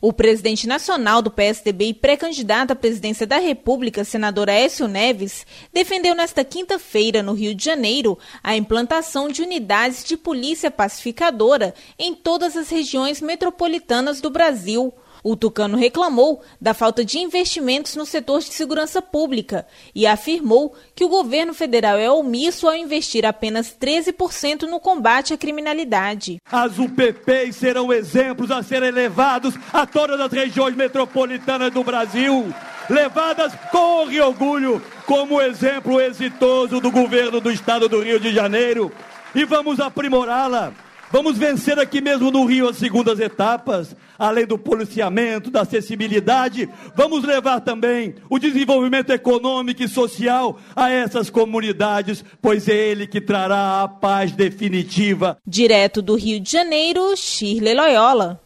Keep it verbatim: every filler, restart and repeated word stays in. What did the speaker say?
O presidente nacional do P S D B e pré-candidato à presidência da República, senador Aécio Neves, defendeu nesta quinta-feira, no Rio de Janeiro, a implantação de unidades de polícia pacificadora em todas as regiões metropolitanas do Brasil. O tucano reclamou da falta de investimentos no setor de segurança pública e afirmou que o governo federal é omisso ao investir apenas treze por cento no combate à criminalidade. As U P Ps serão exemplos a serem levados a todas as regiões metropolitanas do Brasil, levadas com honra e orgulho como exemplo exitoso do governo do estado do Rio de Janeiro, e vamos aprimorá-la. Vamos vencer aqui mesmo no Rio as segundas etapas, além do policiamento, da acessibilidade, vamos levar também o desenvolvimento econômico e social a essas comunidades, pois é ele que trará a paz definitiva. Direto do Rio de Janeiro, Shirley Loyola.